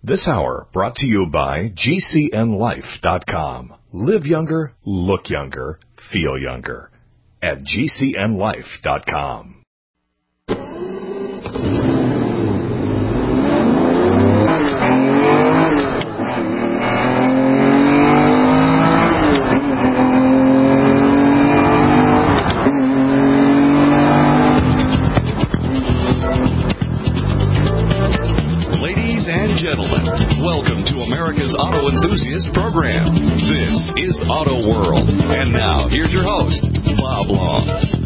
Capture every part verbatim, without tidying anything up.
This hour brought to you by G C N life dot com. Live younger, look younger, feel younger at G C N life dot com. Auto Enthusiast Program. This is Auto World. And now, here's your host, Bob Long.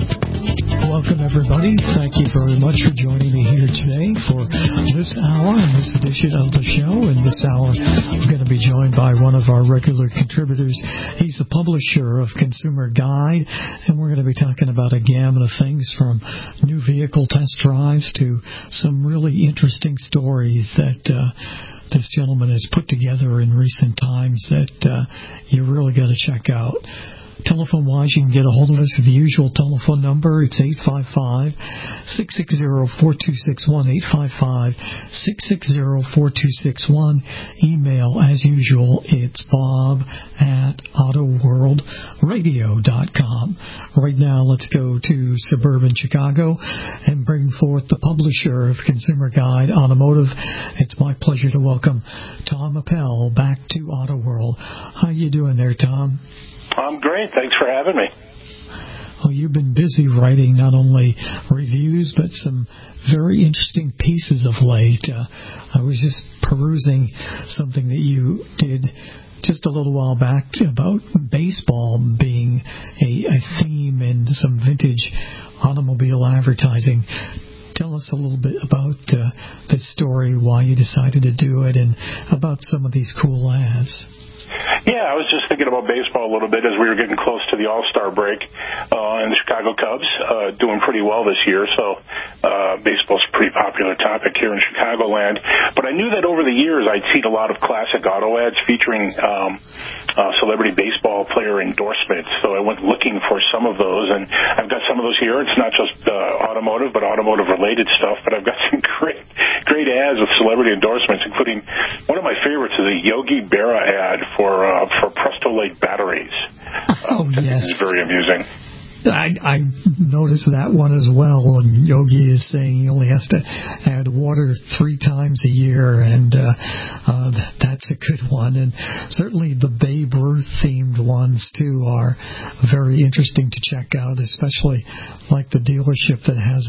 Welcome, everybody. Thank you very much for joining me here today for this hour and this edition of the show. In this hour, I'm going to be joined by one of our regular contributors. He's the publisher of Consumer Guide, and we're going to be talking about a gamut of things from new vehicle test drives to some really interesting stories that uh, this gentleman has put together in recent times that uh, you really got to check out. Telephone-wise, you can get a hold of us at the usual telephone number. It's eight five five, six six zero, four two six one, eight five five, six six zero, four two six one. Email, as usual, it's bob at auto world radio dot com. Right now, let's go to suburban Chicago and bring forth the publisher of Consumer Guide Automotive. It's my pleasure to welcome Tom Appel back to Auto World. How you doing there, Tom? I'm great. Thanks for having me. Well, you've been busy writing not only reviews, but some very interesting pieces of late. Uh, I was just perusing something that you did just a little while back about baseball being a, a theme in some vintage automobile advertising. Tell us a little bit about uh, this story, why you decided to do it, and about some of these cool ads. Yeah, I was just thinking about baseball a little bit as we were getting close to the All-Star break, uh, and the Chicago Cubs uh, doing pretty well this year, so uh, baseball's a pretty popular topic here in Chicagoland. But I knew that over the years I'd seen a lot of classic auto ads featuring um, uh, celebrity baseball player endorsements, so I went looking for some of those, and I've got some of those here. It's not just uh, automotive, but automotive-related stuff, but I've got some great, great ads with celebrity endorsements, including one of my favorites is a Yogi Berra ad for For, uh, for Prestolate batteries. Oh, uh, yes. It's very amusing. I, I noticed that one as well. And Yogi is saying he only has to add water three times a year, and uh, uh, that's a good one. And certainly the Babe Ruth-themed ones, too, are very interesting to check out, especially like the dealership that has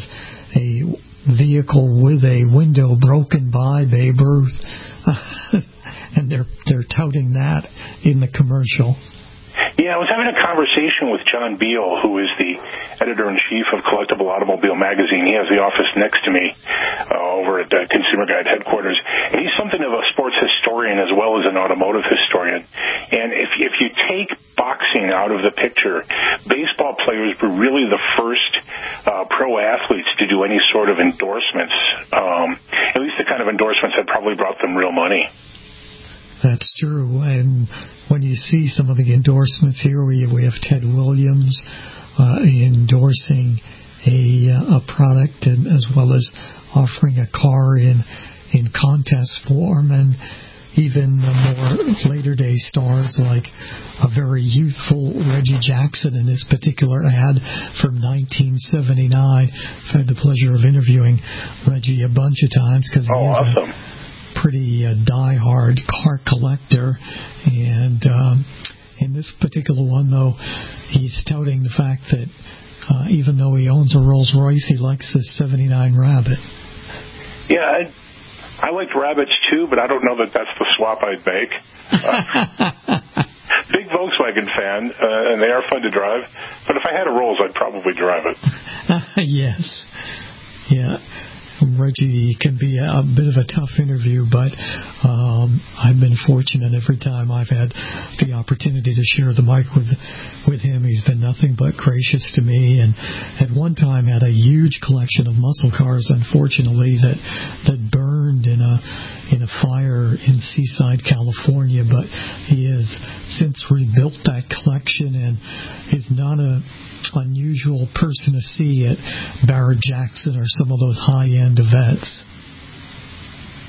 a vehicle with a window broken by Babe Ruth. And they're they're touting that in the commercial. Yeah, I was having a conversation with John Beal, who is the editor-in-chief of Collectible Automobile Magazine. He has the office next to me uh, over at uh, Consumer Guide headquarters. And he's something of a sports historian as well as an automotive historian. And if, if you take boxing out of the picture, baseball players were really the first uh, pro athletes to do any sort of endorsements, um, at least the kind of endorsements that probably brought them real money. That's true, and when you see some of the endorsements here, we we have Ted Williams uh, endorsing a uh, a product, and as well as offering a car in in contest form, and even more later day stars like a very youthful Reggie Jackson in this particular ad from nineteen seventy-nine. I've had the pleasure of interviewing Reggie a bunch of times because he oh, is awesome. a pretty uh, die-hard car collector, and um, in this particular one, though, he's touting the fact that uh, even though he owns a Rolls Royce, he likes his seventy-nine Rabbit. Yeah, I, I liked Rabbits too, but I don't know that that's the swap I'd make. Uh, big Volkswagen fan, uh, and they are fun to drive, but if I had a Rolls, I'd probably drive it. Yes. Yeah. Reggie can be a, a bit of a tough interview, but um, I've been fortunate every time I've had the opportunity to share the mic with with him. He's been nothing but gracious to me, and at one time had a huge collection of muscle cars, unfortunately, that that burned in a in a fire in Seaside, California. But he has since rebuilt that collection and is not a unusual person to see at Barrett Jackson or some of those high-end events.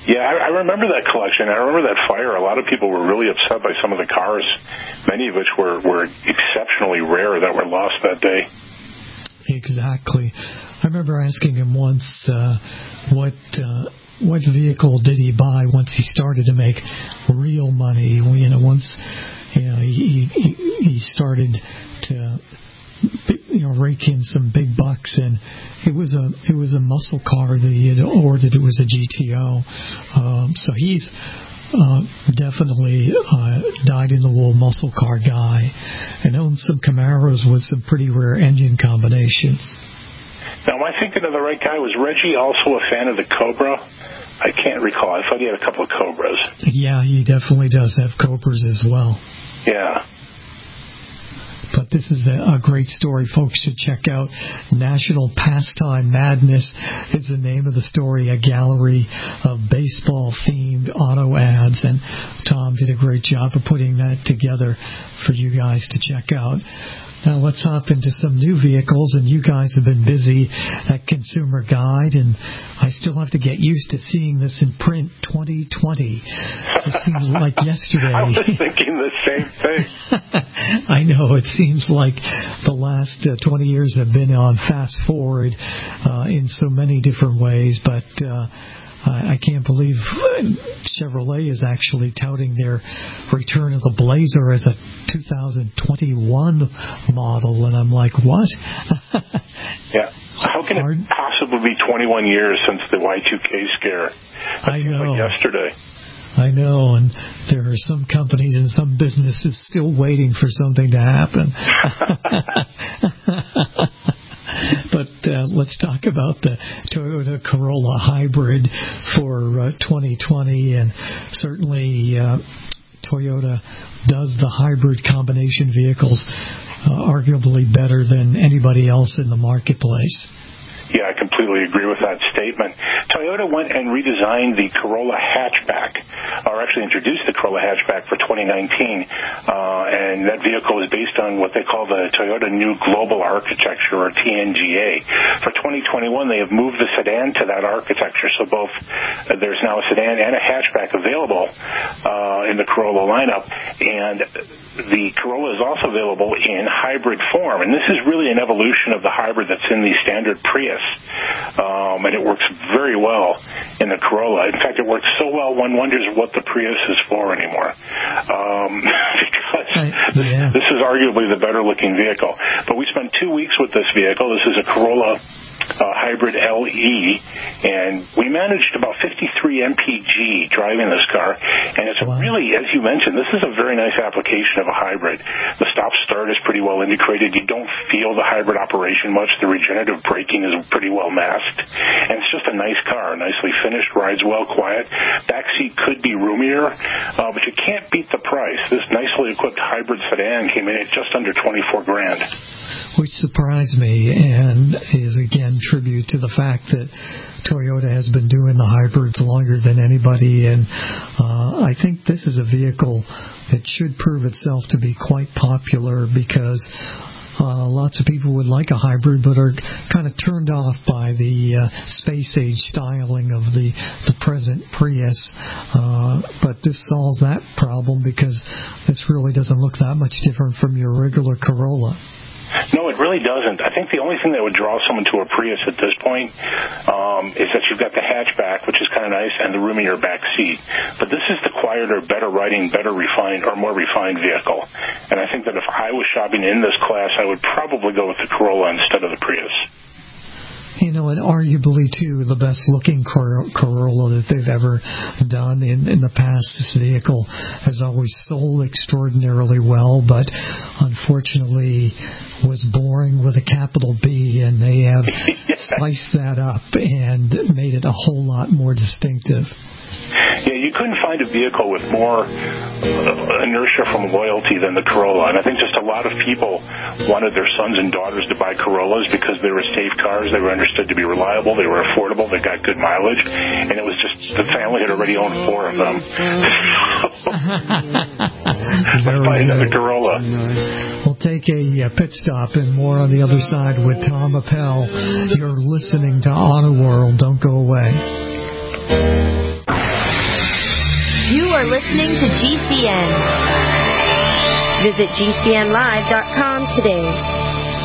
Yeah, I, I remember that collection. I remember that fire. A lot of people were really upset by some of the cars, many of which were, were exceptionally rare that were lost that day. Exactly. I remember asking him once uh, what uh, what vehicle did he buy once he started to make real money. You know, once you know he he, he started to you know rake in some big bucks, and it was a it was a muscle car that he had ordered. It was a G T O. Um, so he's uh, definitely uh, dyed-in-the-wool muscle car guy, and owned some Camaros with some pretty rare engine combinations. Now, am I thinking of the right guy? Was Reggie also a fan of the Cobra? I can't recall. I thought he had a couple of Cobras. Yeah, he definitely does have Cobras as well. Yeah. But this is a, a great story. Folks should check out National Pastime Madness. It's the name of the story, a gallery of baseball-themed auto ads. And Tom did a great job of putting that together for you guys to check out. Now let's hop into some new vehicles, and you guys have been busy at Consumer Guide, and I still have to get used to seeing this in print, twenty twenty. It seems like yesterday. I was thinking the same thing. I know, it seems like the last uh, twenty years have been on fast forward uh, in so many different ways, but uh, I can't believe Chevrolet is actually touting their return of the Blazer as a two thousand twenty-one model, and I'm like, what? Yeah. How can it possibly be twenty-one years since the Y two K scare? That I seems know. like yesterday. I know, and there are some companies and some businesses still waiting for something to happen. But uh, let's talk about the Toyota Corolla Hybrid for uh, twenty twenty, and certainly uh, Toyota does the hybrid combination vehicles uh, arguably better than anybody else in the marketplace. Yeah, I completely agree with that statement. Toyota went and redesigned the Corolla hatchback, or actually introduced the Corolla hatchback for twenty nineteen, uh, and that vehicle is based on what they call the Toyota New Global Architecture, or T N G A. For twenty twenty-one, they have moved the sedan to that architecture, so both uh, there's now a sedan and a hatchback available uh, in the Corolla lineup, and the Corolla is also available in hybrid form, and this is really an evolution of the hybrid that's in the standard Prius. Um, and it works very well in the Corolla. In fact, it works so well one wonders what the Prius is for anymore, um, because yeah. this, this is arguably the better-looking vehicle. But we spent two weeks with this vehicle. This is a Corolla uh, Hybrid L E, and we managed about fifty-three M P G driving this car, and it's wow. really, as you mentioned, this is a very nice application of a hybrid. The stop-start is pretty well integrated. You don't feel the hybrid operation much. The regenerative braking is pretty well masked, and it's just a nice car, nicely finished, rides well, quiet. Backseat could be roomier, uh, but you can't beat the price. This nicely equipped hybrid sedan came in at just under twenty-four grand. Which surprised me, and is again tribute to the fact that Toyota has been doing the hybrids longer than anybody, and uh, I think this is a vehicle that should prove itself to be quite popular, because Uh, lots of people would like a hybrid but are kind of turned off by the uh, space-age styling of the, the present Prius. Uh, but this solves that problem, because this really doesn't look that much different from your regular Corolla. No, it really doesn't. I think the only thing that would draw someone to a Prius at this point um, is that you've got the hatchback, which is kind of nice, and the roomier back seat. But this is the quieter, better riding, better refined, or more refined vehicle. And I think that if I was shopping in this class, I would probably go with the Corolla instead of the Prius. You know, and arguably, too, the best-looking Cor- Corolla that they've ever done in, in the past. This vehicle has always sold extraordinarily well, but unfortunately was boring with a capital B, and they have sliced that up and made it a whole lot more distinctive. Yeah, you couldn't find a vehicle with more uh, inertia from loyalty than the Corolla. And I think just a lot of people wanted their sons and daughters to buy Corollas because they were safe cars. They were understood to be reliable. They were affordable. They got good mileage. And it was just, the family had already owned four of them. Let's buy another Corolla. We'll take a pit stop and more on the other side with Tom Appel. You're listening to Auto World. Don't go away. You are listening to G C N. Visit G C N live dot com today.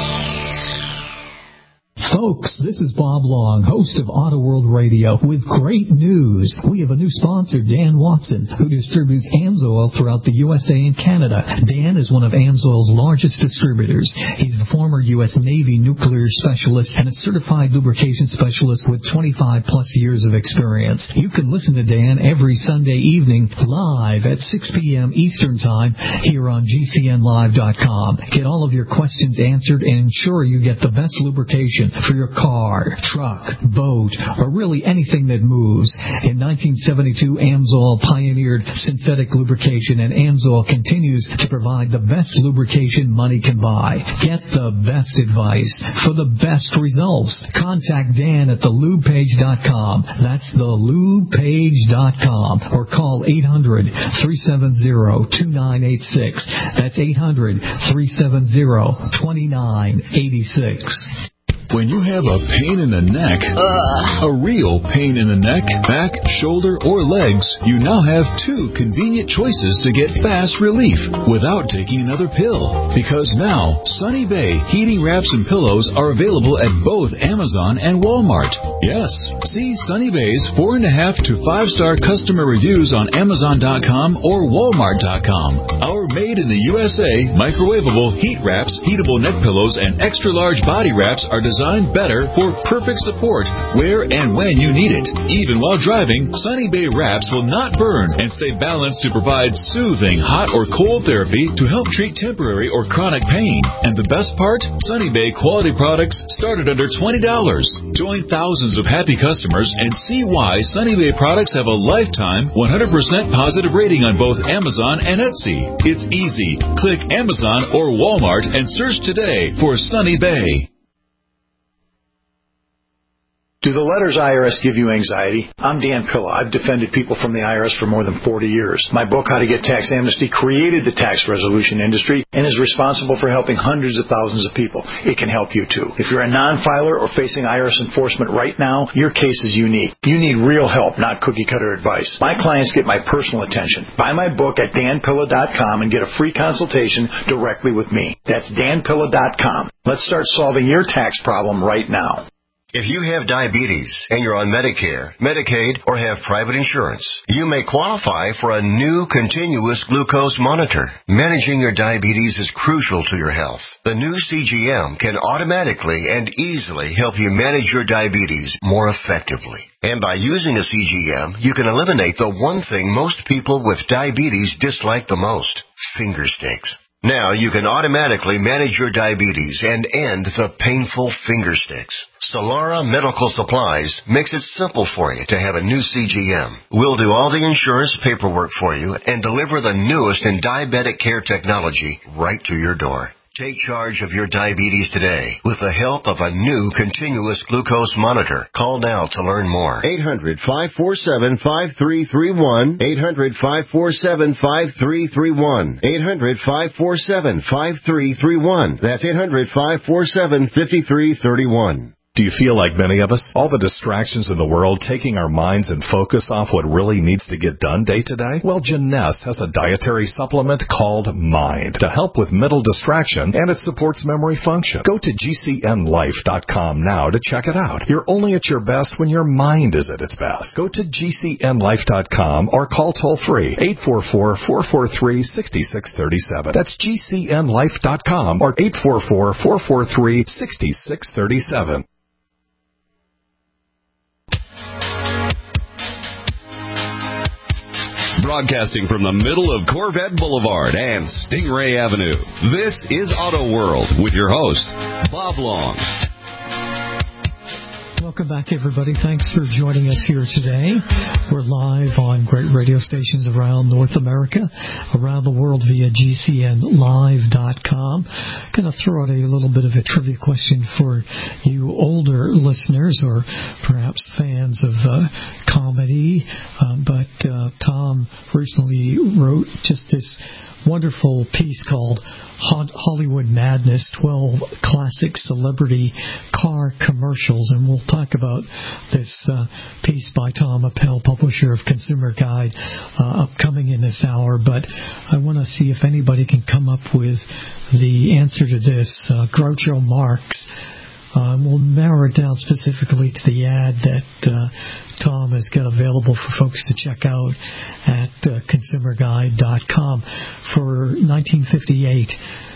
Folks, this is Bob Long, host of Auto World Radio, with great news. We have a new sponsor, Dan Watson, who distributes AMSOIL throughout the U S A and Canada. Dan is one of AMSOIL's largest distributors. He's a former U S Navy nuclear specialist and a certified lubrication specialist with twenty-five plus years of experience. You can listen to Dan every Sunday evening live at six p.m. Eastern Time here on G C N live dot com. Get all of your questions answered and ensure you get the best lubrication for your car, truck, boat, or really anything that moves. In nineteen seventy-two, AMSOIL pioneered synthetic lubrication, and AMSOIL continues to provide the best lubrication money can buy. Get the best advice for the best results. Contact Dan at the lube page dot com. That's the lube page dot com. Or call eight hundred, three seven zero, two nine eight six. That's eight hundred, three seven zero, two nine eight six. When you have a pain in the neck, uh, a real pain in the neck, back, shoulder, or legs, you now have two convenient choices to get fast relief without taking another pill. Because now, Sunny Bay heating wraps and pillows are available at both Amazon and Walmart. Yes, see Sunny Bay's four and a half to five star customer reviews on Amazon dot com or Walmart dot com. Our made in the U S A microwavable heat wraps, heatable neck pillows, and extra large body wraps are designed Designed better for perfect support where and when you need it. Even while driving, Sunny Bay wraps will not burn and stay balanced to provide soothing hot or cold therapy to help treat temporary or chronic pain. And the best part? Sunny Bay quality products start at under twenty dollars. Join thousands of happy customers and see why Sunny Bay products have a lifetime one hundred percent positive rating on both Amazon and Etsy. It's easy. Click Amazon or Walmart and search today for Sunny Bay. Do the letters I R S give you anxiety? I'm Dan Pilla. I've defended people from the I R S for more than forty years. My book, How to Get Tax Amnesty, created the tax resolution industry and is responsible for helping hundreds of thousands of people. It can help you, too. If you're a non-filer or facing I R S enforcement right now, your case is unique. You need real help, not cookie-cutter advice. My clients get my personal attention. Buy my book at Dan Pilla dot com and get a free consultation directly with me. That's Dan Pilla dot com. Let's start solving your tax problem right now. If you have diabetes and you're on Medicare, Medicaid, or have private insurance, you may qualify for a new continuous glucose monitor. Managing your diabetes is crucial to your health. The new C G M can automatically and easily help you manage your diabetes more effectively. And by using a C G M, you can eliminate the one thing most people with diabetes dislike the most: finger sticks. Now you can automatically manage your diabetes and end the painful finger sticks. Solara Medical Supplies makes it simple for you to have a new C G M. We'll do all the insurance paperwork for you and deliver the newest in diabetic care technology right to your door. Take charge of your diabetes today with the help of a new continuous glucose monitor. Call now to learn more. eight hundred, five four seven, five three three one. eight hundred, five four seven, five three three one. eight hundred, five four seven, five three three one. That's eight hundred, five four seven, five three three one. Do you feel like many of us? All the distractions in the world taking our minds and focus off what really needs to get done day to day? Well, Jeunesse has a dietary supplement called Mind to help with mental distraction, and it supports memory function. Go to G C N life dot com now to check it out. You're only at your best when your mind is at its best. Go to G C N life dot com or call toll-free eight four four, four four three, six six three seven. That's G C N life dot com or eight four four, four four three, six six three seven. Broadcasting from the middle of Corvette Boulevard and Stingray Avenue, this is Auto World with your host, Bob Long. Welcome back, everybody. Thanks for joining us here today. We're live on great radio stations around North America, around the world via G C N live dot com. Going to throw out a little bit of a trivia question for you older listeners or perhaps fans of uh, comedy. Uh, but uh, Tom recently wrote just this wonderful piece called Hollywood Madness, twelve Classic Celebrity Car Commercials, and we'll talk talk about this uh, piece by Tom Appel, publisher of Consumer Guide, uh, upcoming in this hour, but I want to see if anybody can come up with the answer to this. Uh, Groucho Marx. Um, we'll narrow it down specifically to the ad that uh, Tom has got available for folks to check out at uh, consumer guide dot com. For nineteen fifty-eight,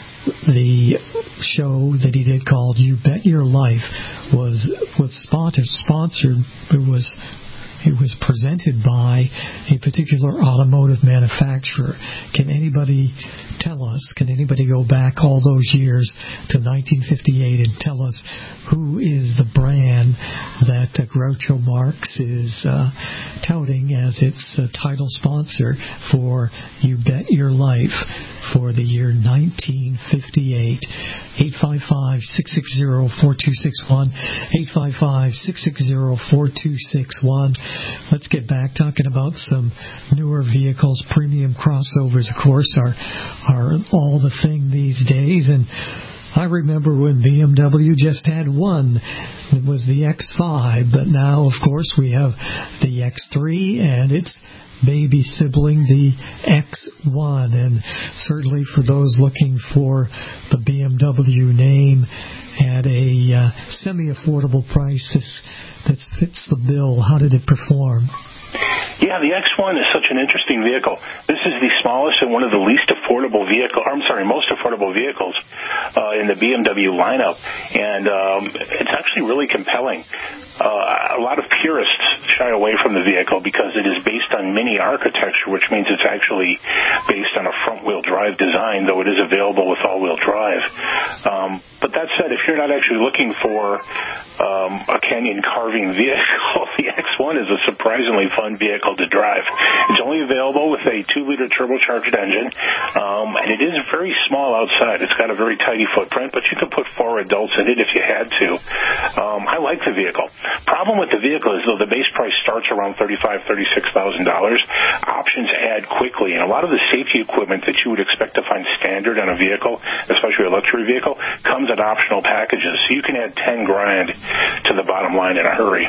the show that he did called You Bet Your Life was was sponsored. sponsored it was It was presented by a particular automotive manufacturer. Can anybody tell us, can anybody go back all those years to nineteen fifty-eight and tell us who is the brand that uh, Groucho Marx is uh, touting as its uh, title sponsor for You Bet Your Life for the year nineteen fifty-eight? eight five five, six six zero, four two six one, eight five five, six six zero, four two six one. Let's get back talking about some newer vehicles. Premium crossovers, of course, are are all the thing these days. And I remember when B M W just had one. It was the X five. But now, of course, we have the X three and its baby sibling, the X one. And certainly for those looking for the B M W name at a uh, semi-affordable price that fits the bill, how did it perform? Yeah, the X one is such an interesting vehicle. This is the smallest and one of the least affordable vehicle, or I'm sorry, most affordable vehicles uh, in the B M W lineup, and um, it's actually really compelling. Uh, a lot of purists shy away from the vehicle because it is based on mini architecture, which means it's actually based on a front-wheel drive design, though it is available with all-wheel drive. Um, but that said, if you're not actually looking for um, a canyon carving vehicle, the X one is a surprisingly fun vehicle to drive. It's only available with a two-liter turbocharged engine, um, and it is very small outside. It's got a very tidy footprint, but you can put four adults in it if you had to. Um, I like the vehicle. Problem with the vehicle is, though, the base price starts around thirty-five thousand dollars, thirty-six thousand dollars. Options add quickly, and a lot of the safety equipment that you would expect to find standard on a vehicle, especially a luxury vehicle, comes in optional packages. So you can add ten grand to the bottom line in a hurry.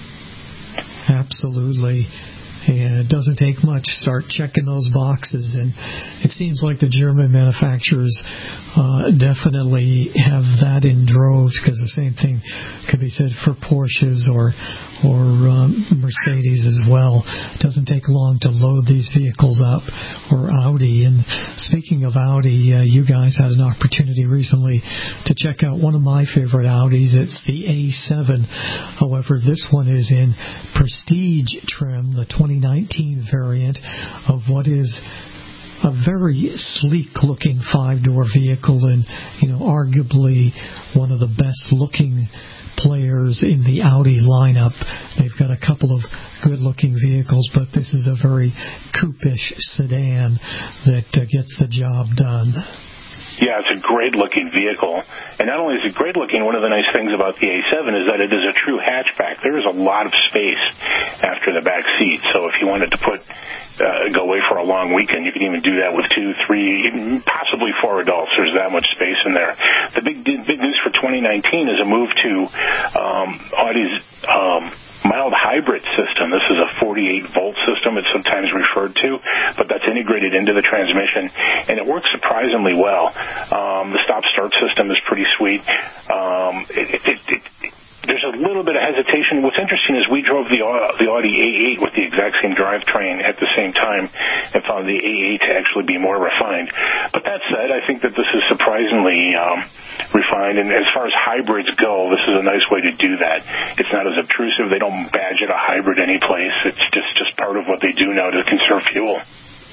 Absolutely. And it doesn't take much. Start checking those boxes, and it seems like the German manufacturers uh, definitely have that in droves, because the same thing could be said for Porsches or or um, Mercedes as well. It doesn't take long to load these vehicles up, or Audi. And speaking of Audi, uh, you guys had an opportunity recently to check out one of my favorite Audis. It's the A seven. However, this one is in Prestige trim, the twenty nineteen variant of what is a very sleek-looking five-door vehicle, and, you know, arguably one of the best-looking players in the Audi lineup. They've got a couple of good-looking vehicles, but this is a very coupe-ish sedan that uh, gets the job done. Yeah, it's a great-looking vehicle. And not only is it great-looking, one of the nice things about the A seven is that it is a true hatchback. There is a lot of space after the back seat. So if you wanted to put uh, go away for a long weekend, you can even do that with two, three, even possibly four adults. There's that much space in there. The big big news for twenty nineteen is a move to um, Audi's um, mild hybrid system. This is a forty-eight volt system, it's sometimes referred to, but that's integrated into the transmission, and it works surprisingly well. Um, the stop-start system is pretty sweet. Um, it, it, it, it, there's a little bit of hesitation. What's interesting is we drove the, the Audi A eight with the exact same drivetrain at the same time and found the A eight to actually be more refined. But that said, I think that this is surprisingly um, refined, and as far as hybrids go, this is a nice way to do that. It's not as obtrusive. They don't badge it a hybrid anyplace. It's just, just part of what they do now to conserve fuel.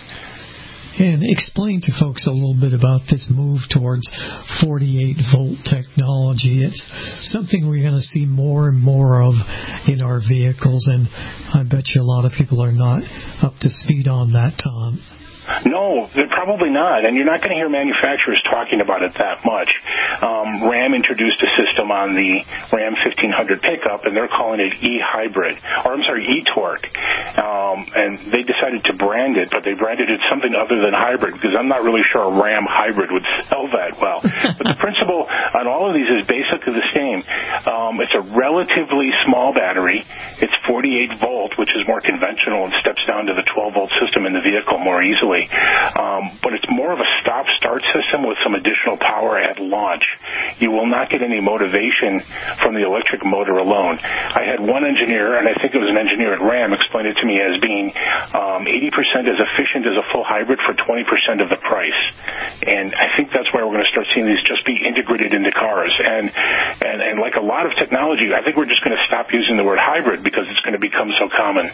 And explain to folks a little bit about this move towards forty-eight volt technology. It's something we're going to see more and more of in our vehicles, and I bet you a lot of people are not up to speed on that, Tom. No, they're probably not, and you're not going to hear manufacturers talking about it that much. Um, Ram introduced a system on the Ram fifteen hundred pickup, and they're calling it e-hybrid, or I'm sorry, e-torque. Um, and they decided to brand it, but they branded it something other than hybrid, because I'm not really sure a Ram hybrid would sell that well. But the principle on all of these is basically the same. Um, it's a relatively small battery. It's forty-eight volt, which is more conventional and steps down to the twelve volt system in the vehicle more easily. Um, but it's more of a stop-start system with some additional power at launch. You will not get any motivation from the electric motor alone. I had one engineer, and I think it was an engineer at Ram, explain it to me as being um, eighty percent as efficient as a full hybrid for twenty percent of the price. And I think that's why we're going to start seeing these just be integrated into cars. And, and, and like a lot of technology, I think we're just going to stop using the word hybrid because it's going to become so common.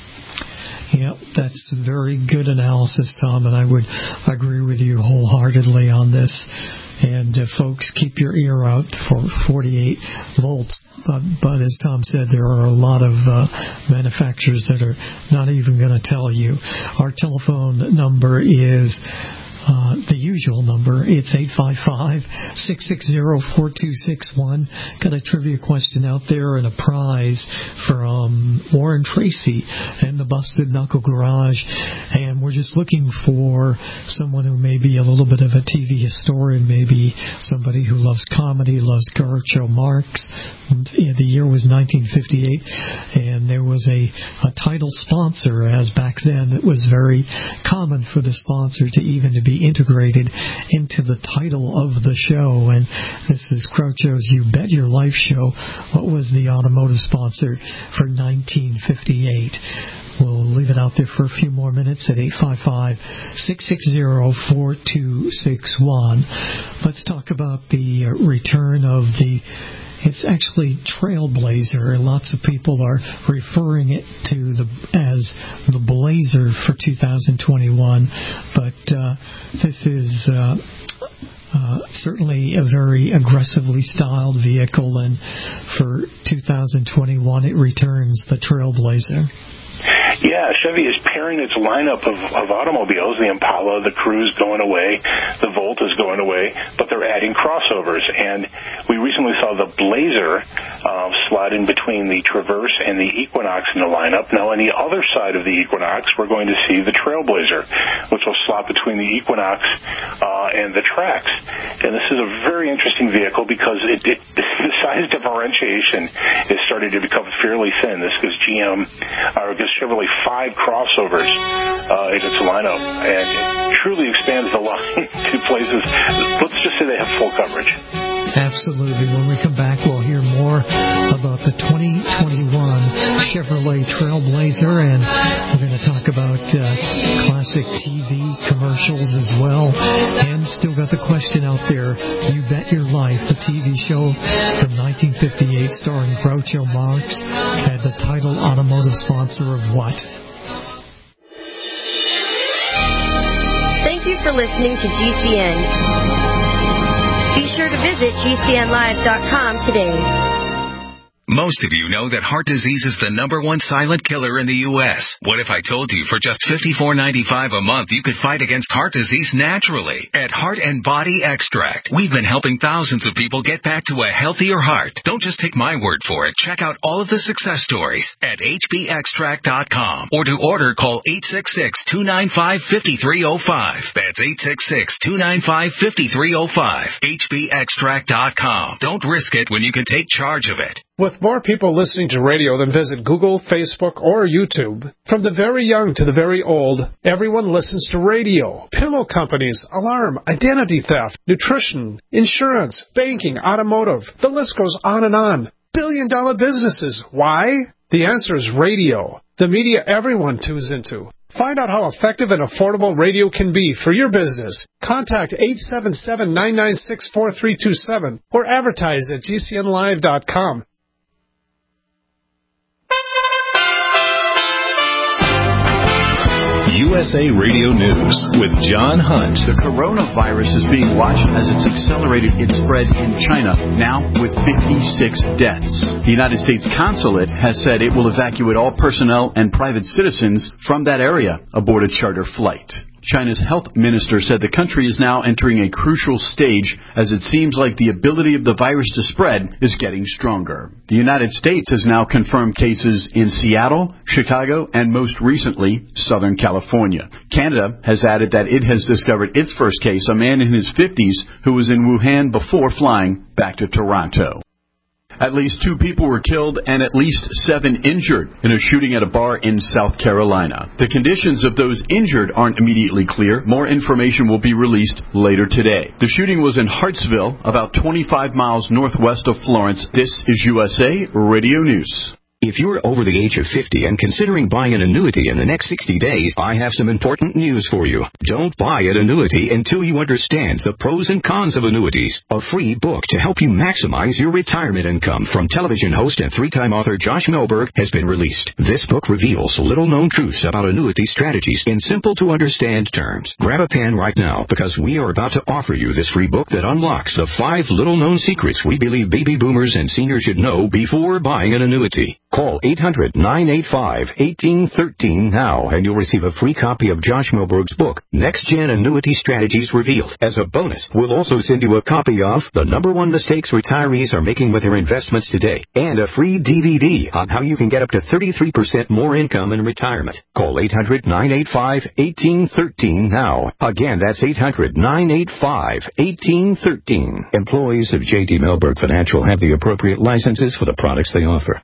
Yep, that's very good analysis, Tom, and I would agree with you wholeheartedly on this. And uh, folks, keep your ear out for forty-eight volts. But, but as Tom said, there are a lot of uh, manufacturers that are not even going to tell you. Our telephone number is Uh, the usual number. It's eight five five, six six zero, four two six one. Got a trivia question out there and a prize from Warren Tracy and the Busted Knuckle Garage. And we're just looking for someone who may be a little bit of a T V historian, maybe somebody who loves comedy, loves Groucho Marx. The year was nineteen fifty-eight, and there was a, a title sponsor, as back then it was very common for the sponsor to even to be integrated into the title of the show. And this is Groucho's You Bet Your Life show. What was the automotive sponsor for nineteen fifty-eight? We'll leave it out there for a few more minutes at eight five five, six six zero, four two six one. Let's talk about the return of the It's actually Trailblazer. Lots of people are referring it to the as the Blazer for two thousand twenty-one, but uh, this is uh, uh, certainly a very aggressively styled vehicle, and for two thousand twenty-one it returns the Trailblazer. Yeah, Chevy is pairing its lineup of, of automobiles, the Impala, the Cruze going away, the Volt is going away, but they're adding crossovers. And we recently saw the Blazer uh, slot in between the Traverse and the Equinox in the lineup. Now, on the other side of the Equinox, we're going to see the Trailblazer, which will slot between the Equinox uh, and the Trax. And this is a very interesting vehicle because it, it, the size differentiation is starting to become fairly thin. This gives G M, or gives Chevrolet five crossovers uh, in its lineup, and it truly expands the line to places. Let's just say they have full coverage. Absolutely. When we come back, we'll hear more about the twenty twenty-one Chevrolet Trailblazer, and we're going to talk about uh, classic T V commercials as well. And still got the question out there, You Bet Your Life, the T V show from nineteen fifty-eight starring Groucho Marx, had the title automotive sponsor of what? Thank you for listening to G C N. Be sure to visit G C N live dot com today. Most of you know that heart disease is the number one silent killer in the U S What if I told you for just fifty-four ninety-five a month you could fight against heart disease naturally at Heart and Body Extract? We've been helping thousands of people get back to a healthier heart. Don't just take my word for it. Check out all of the success stories at H B extract dot com, or to order, call eight six six, two nine five, five three zero five. That's eight six six, two nine five, five three zero five. H B extract dot com. Don't risk it when you can take charge of it. With more people listening to radio than visit Google, Facebook, or YouTube, from the very young to the very old, everyone listens to radio. Pillow companies, alarm, identity theft, nutrition, insurance, banking, automotive. The list goes on and on. Billion-dollar businesses. Why? The answer is radio, the media everyone tunes into. Find out how effective and affordable radio can be for your business. Contact eight seven seven, nine nine six, four three two seven or advertise at G C N live dot com. U S A Radio News with John Hunt. The coronavirus is being watched as it's accelerated its spread in China, now with fifty-six deaths. The United States consulate has said it will evacuate all personnel and private citizens from that area aboard a charter flight. China's health minister said the country is now entering a crucial stage as it seems like the ability of the virus to spread is getting stronger. The United States has now confirmed cases in Seattle, Chicago, and most recently, Southern California. Canada has added that it has discovered its first case, a man in his fifties who was in Wuhan before flying back to Toronto. At least two people were killed and at least seven injured in a shooting at a bar in South Carolina. The conditions of those injured aren't immediately clear. More information will be released later today. The shooting was in Hartsville, about twenty-five miles northwest of Florence. This is U S A Radio News. If you're over the age of fifty and considering buying an annuity in the next sixty days, I have some important news for you. Don't buy an annuity until you understand the pros and cons of annuities. A free book to help you maximize your retirement income from television host and three-time author Josh Melberg has been released. This book reveals little-known truths about annuity strategies in simple-to-understand terms. Grab a pen right now because we are about to offer you this free book that unlocks the five little-known secrets we believe baby boomers and seniors should know before buying an annuity. Call eight hundred, nine eight five, one eight one three now, and you'll receive a free copy of Josh Melberg's book, Next Gen Annuity Strategies Revealed. As a bonus, we'll also send you a copy of The Number One Mistakes Retirees Are Making with Their Investments Today, and a free D V D on how you can get up to thirty-three percent more income in retirement. Call eight hundred, nine eight five, one eight one three now. Again, that's eight hundred, nine eight five, one eight one three. Employees of J D Melberg Financial have the appropriate licenses for the products they offer.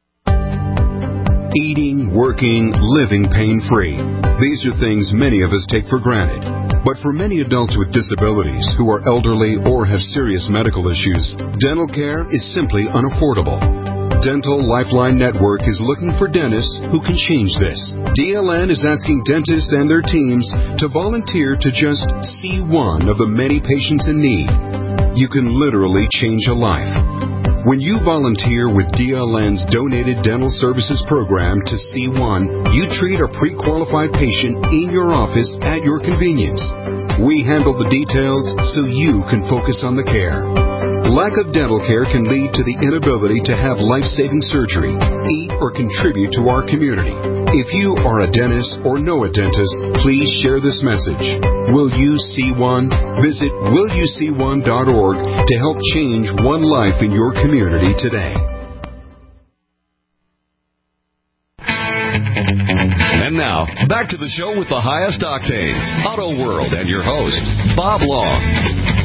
Eating, working, living pain-free. These are things many of us take for granted. But for many adults with disabilities who are elderly or have serious medical issues, dental care is simply unaffordable. Dental Lifeline Network is looking for dentists who can change this. D L N is asking dentists and their teams to volunteer to just see one of the many patients in need. You can literally change a life. When you volunteer with D L N's Donated Dental Services Program to C one, you treat a pre-qualified patient in your office at your convenience. We handle the details so you can focus on the care. Lack of dental care can lead to the inability to have life-saving surgery, eat, or contribute to our community. If you are a dentist or know a dentist, please share this message. Will you see one? Visit will you see one dot org to help change one life in your community today. And now, back to the show with the highest octanes, Auto World, and your host, Bob Long.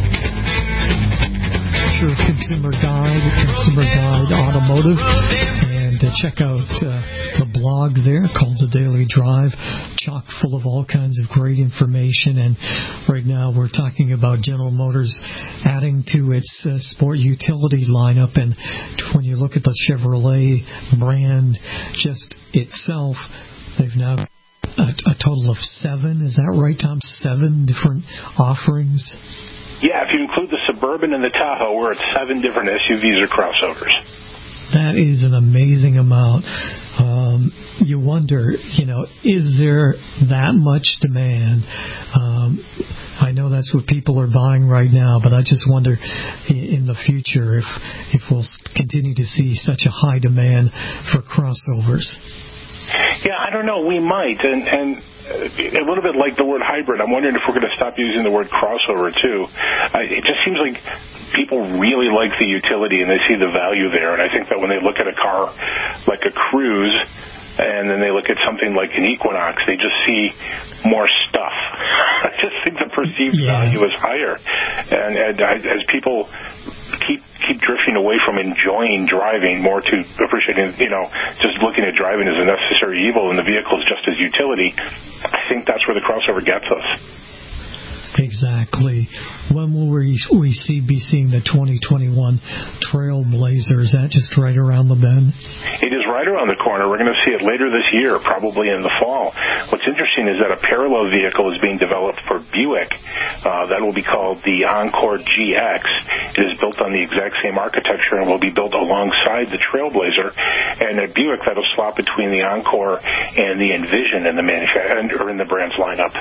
Consumer Guide, Consumer Guide Automotive, and uh, check out uh, the blog there called The Daily Drive, chock full of all kinds of great information. And right now we're talking about General Motors adding to its uh, sport utility lineup. And when you look at the Chevrolet brand just itself, they've now a, a total of seven, is that right, Tom? Seven different offerings? Yeah, if you include the Suburban and the Tahoe, we're at seven different S U Vs or crossovers. That is an amazing amount. Um, you wonder, you know, is there that much demand? Um, I know that's what people are buying right now, but I just wonder in the future if if we'll continue to see such a high demand for crossovers. Yeah, I don't know. We might, and and. A little bit like the word hybrid. I'm wondering if we're going to stop using the word crossover, too. Uh, it just seems like people really like the utility and they see the value there. And I think that when they look at a car like a Cruze and then they look at something like an Equinox, they just see more stuff. I just think the perceived yeah. value is higher. And, and as people keep keep drifting away from enjoying driving more to appreciating, you know, just looking at driving as a necessary evil and the vehicle is just as utility, I think that's where the crossover gets us. Exactly. When will we, we see be seeing the twenty twenty-one Trailblazer? Is that just right around the bend? It is right around the corner. We're going to see it later this year, probably in the fall. What's interesting is that a parallel vehicle is being developed for Buick. Uh, that will be called the Encore G X. It is built on the exact same architecture and will be built alongside the Trailblazer. And at Buick, that'll swap between the Encore and the Envision in the manufa- or in the brand's lineup.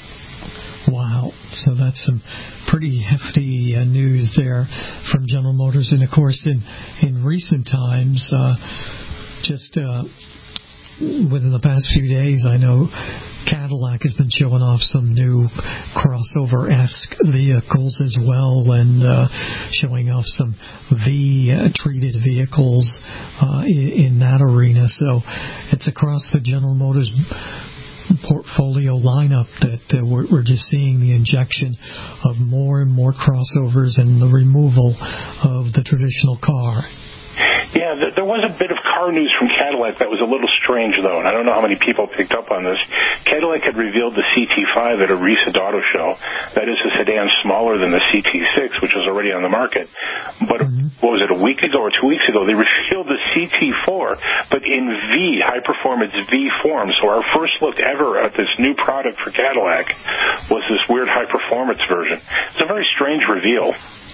Wow. So that's some pretty hefty uh, news there from General Motors. And, of course, in, in recent times, uh, just uh, within the past few days, I know Cadillac has been showing off some new crossover-esque vehicles as well, and uh, showing off some V-treated vehicles uh, in, in that arena. So it's across the General Motors portfolio lineup that uh, we're, we're just seeing the injection of more and more crossovers and the removal of the traditional car. Yeah, there was a bit of car news from Cadillac that was a little strange, though, and I don't know how many people picked up on this. Cadillac had revealed the C T five at a recent auto show. That is a sedan smaller than the C T six, which was already on the market. But mm-hmm. what was it, a week ago or two weeks ago, they revealed the C T four, but in V, high-performance V form. So our first look ever at this new product for Cadillac was this weird high-performance version. It's a very strange reveal.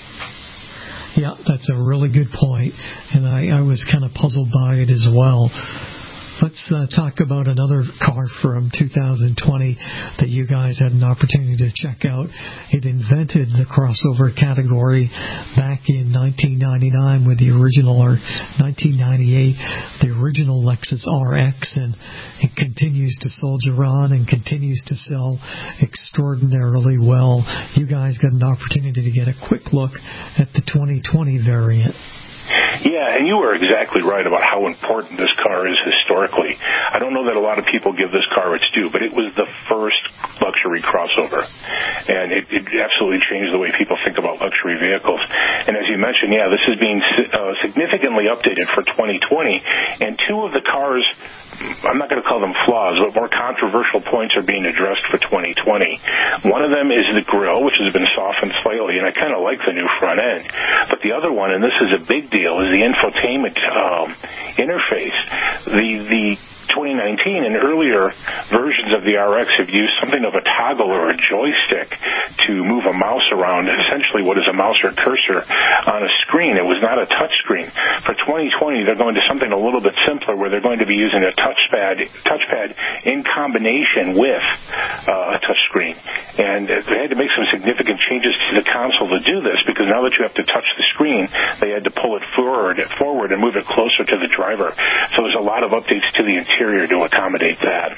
Yeah, that's a really good point, and I, I was kind of puzzled by it as well. Let's uh, talk about another car from two thousand twenty that you guys had an opportunity to check out. It invented the crossover category back in nineteen ninety-nine with the original, or nineteen ninety-eight, the original Lexus R X, and it continues to soldier on and continues to sell extraordinarily well. You guys got an opportunity to get a quick look at the twenty twenty variant. Yeah, and you were exactly right about how important this car is historically. I don't know that a lot of people give this car its due, but it was the first luxury crossover, and it, it absolutely changed the way people think about luxury vehicles. And as you mentioned, yeah, this is being uh, significantly updated for twenty twenty, and two of the cars, I'm not going to call them flaws, but more controversial points are being addressed for twenty twenty. One of them is the grille, which has been softened slightly, and I kind of like the new front end. But the other one, and this is a big deal, is the infotainment um, interface. The the twenty nineteen and earlier versions of the R X have used something of a toggle or a joystick to move a mouse around, essentially what is a mouse or cursor on a screen. It was not a touch screen. For twenty twenty, they're going to something a little bit simpler, where they're going to be using a touchpad touchpad in combination with uh, a touch screen. And they had to make some significant changes to the console to do this, because now that you have to touch the screen, they had to pull it forward, forward and move it closer to the driver. So there's a lot of updates to the interior to accommodate that.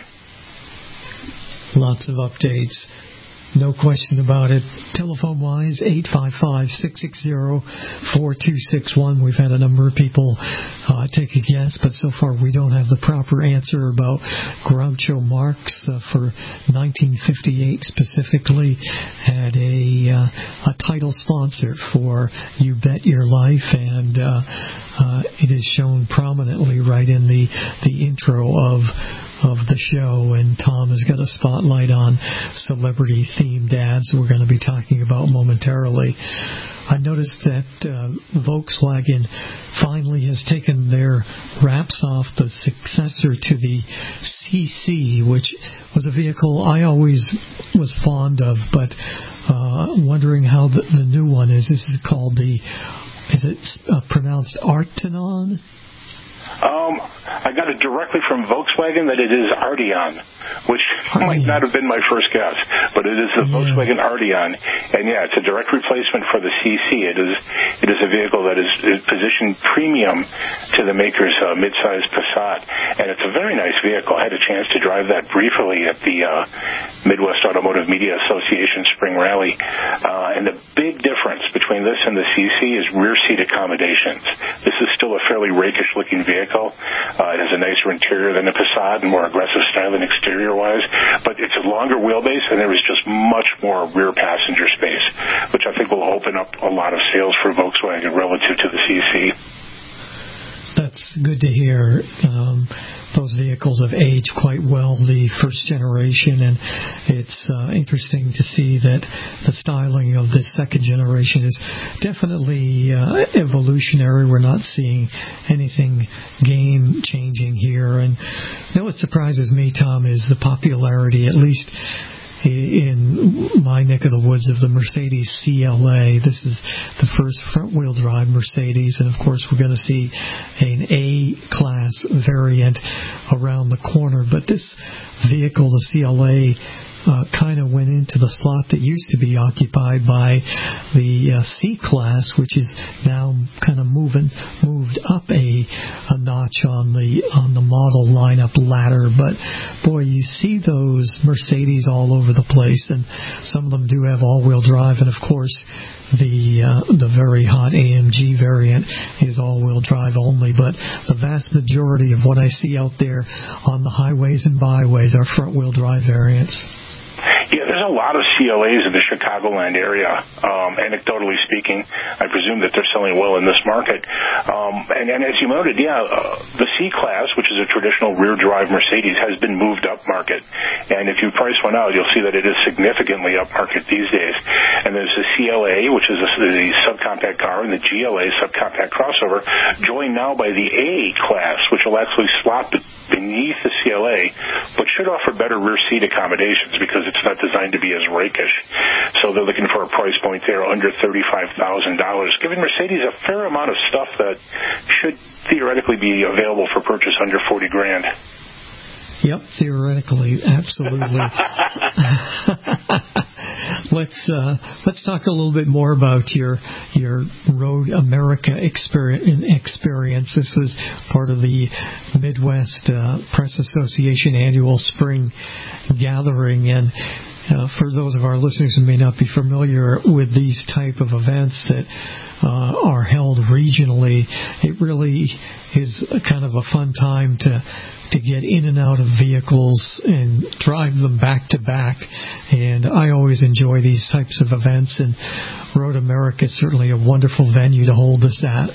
Lots of updates. No question about it. Telephone-wise, eight five five, six six zero, four two six one. We've had a number of people uh, take a guess, but so far we don't have the proper answer about Groucho Marx uh, for nineteen fifty-eight specifically had a, uh, a title sponsor for You Bet Your Life, and uh, uh, it is shown prominently right in the, the intro of of the show, and Tom has got a spotlight on celebrity-themed ads we're going to be talking about momentarily. I noticed that uh, Volkswagen finally has taken their wraps off the successor to the C C, which was a vehicle I always was fond of, but uh, wondering how the, the new one is. This is called the, is it uh, pronounced Artenon? Um, I got it directly from Volkswagen that it is Arteon, which might not have been my first guess, but it is the yeah. Volkswagen Arteon, and yeah, it's a direct replacement for the C C. It is it is a vehicle that is, is positioned premium to the maker's uh, mid-size Passat, and it's a very nice vehicle. I had a chance to drive that briefly at the uh, Midwest Automotive Media Association Spring Rally, uh, and the big difference between this and the C C is rear seat accommodations. This is still a fairly rakish-looking vehicle. Uh, it has a nicer interior than the Passat and more aggressive styling exterior-wise, but it's a longer wheelbase, and there is just much more rear passenger space, which I think will open up a lot of sales for Volkswagen relative to the C C. That's good to hear. Um, those vehicles have aged quite well, the first generation, and it's uh, interesting to see that the styling of the second generation is definitely uh, evolutionary. We're not seeing anything game-changing here. And you know what surprises me, Tom, is the popularity, at least in my neck of the woods, of the Mercedes C L A. This is the first front-wheel drive Mercedes, and of course we're going to see an A-class variant around the corner. But this vehicle, the C L A, uh, kind of went into the slot that used to be occupied by the uh, C-Class, which is now kind of moving moved up a certainly a notch on the on the model lineup ladder. But boy, you see those Mercedes all over the place, and some of them do have all-wheel drive, and of course the uh, the very hot A M G variant is all-wheel drive only. But the vast majority of what I see out there on the highways and byways are front-wheel drive variants. Yeah, there's a lot of C L As in the Chicagoland area. Um, anecdotally speaking, I presume that they're selling well in this market. Um, and, and as you noted, yeah, uh, the C-Class, which is a traditional rear-drive Mercedes, has been moved up market. And if you price one out, you'll see that it is significantly up market these days. And there's the C L A, which is a, the subcompact car, and the G L A subcompact crossover, joined now by the A-Class, which will actually slot beneath the C L A, but should offer better rear seat accommodations because it's not designed to be as rakish. So they're looking for a price point there under thirty-five thousand dollars, giving Mercedes a fair amount of stuff that should theoretically be available for purchase under forty grand. Yep, theoretically, absolutely. let's uh, let's talk a little bit more about your your Road America experience. experience. This is part of the Midwest uh, Press Association annual spring gathering, and uh, for those of our listeners who may not be familiar with these type of events that uh, are held regionally, it really is a kind of a fun time to to get in and out of vehicles and drive them back to back. And I always enjoy these types of events, and Road America is certainly a wonderful venue to hold this at.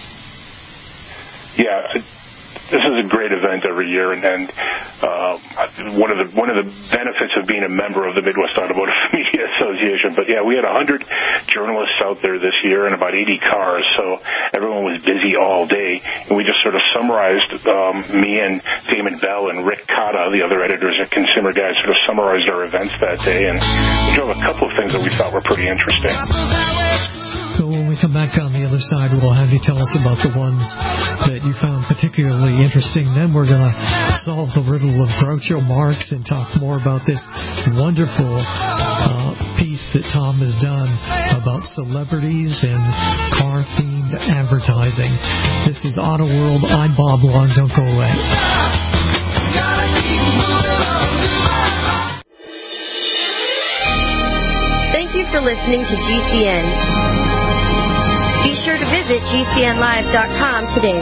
Yeah, this is a great event every year, and, and uh, one of the one of the benefits of being a member of the Midwest Automotive Media Association. But yeah, we had one hundred journalists out there this year and about eighty cars, so everyone was busy all day. And we just sort of summarized, um, me and Damon Bell and Rick Cotta, the other editors at Consumer Guide, sort of summarized our events that day, and we drove a couple of things that we thought were pretty interesting. So when we come back on the other side, we'll have you tell us about the ones that you found particularly interesting. Then we're going to solve the riddle of Groucho Marx and talk more about this wonderful uh, piece that Tom has done about celebrities and car-themed advertising. This is Auto World. I'm Bob Long. Don't go away. Thank you for listening to G C N. Be sure to visit G C N live dot com today.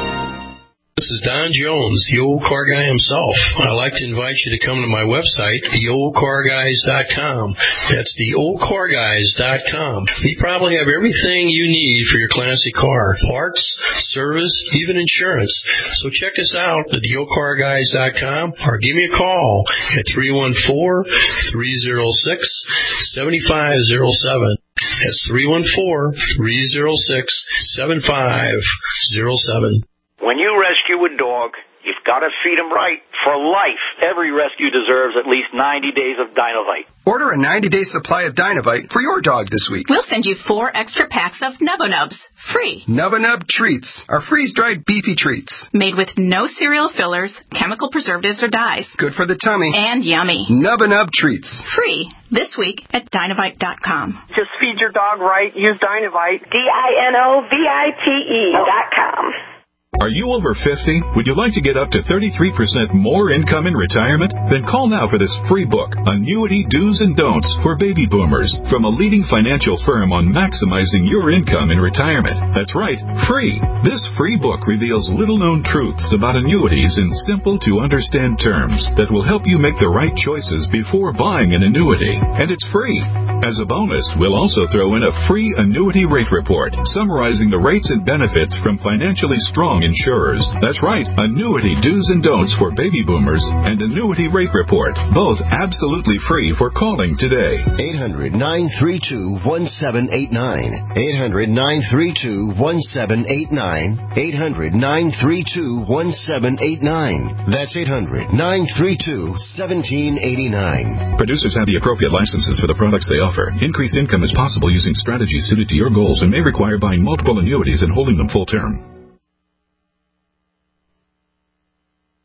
This is Don Jones, the old car guy himself. I'd like to invite you to come to my website, the old car guys dot com. That's the old car guys dot com. We probably have everything you need for your classic car. Parts, service, even insurance. So check us out at the old car guys dot com or give me a call at three one four, three oh six, seven five oh seven. That's three one four, three oh six, seven five oh seven. When you rescue a dog, you've got to feed him right for life. Every rescue deserves at least ninety days of Dynovite. Order a ninety-day supply of Dynovite for your dog this week. We'll send you four extra packs of Nubba Nubs, free. Nubba Nub Treats are freeze-dried beefy treats. Made with no cereal fillers, chemical preservatives, or dyes. Good for the tummy. And yummy. Nubba Nub Treats. Free this week at Dynovite dot com. Just feed your dog right. Use Dynovite. D I N O V I T E dot com. Are you over fifty? Would you like to get up to thirty-three percent more income in retirement? Then call now for this free book, Annuity Do's and Don'ts for Baby Boomers, from a leading financial firm on maximizing your income in retirement. That's right, free. This free book reveals little-known truths about annuities in simple-to-understand terms that will help you make the right choices before buying an annuity. And it's free. As a bonus, we'll also throw in a free annuity rate report summarizing the rates and benefits from financially strong insurers. That's right, Annuity Do's and Don'ts for Baby Boomers and Annuity Rate Report, both absolutely free for calling today. eight hundred, nine three two, one seven eight nine. eight hundred, nine three two, one seven eight nine. eight hundred, nine three two, one seven eight nine. That's eight hundred, nine three two, one seven eight nine. Producers have the appropriate licenses for the products they offer. Increased income is possible using strategies suited to your goals and may require buying multiple annuities and holding them full term.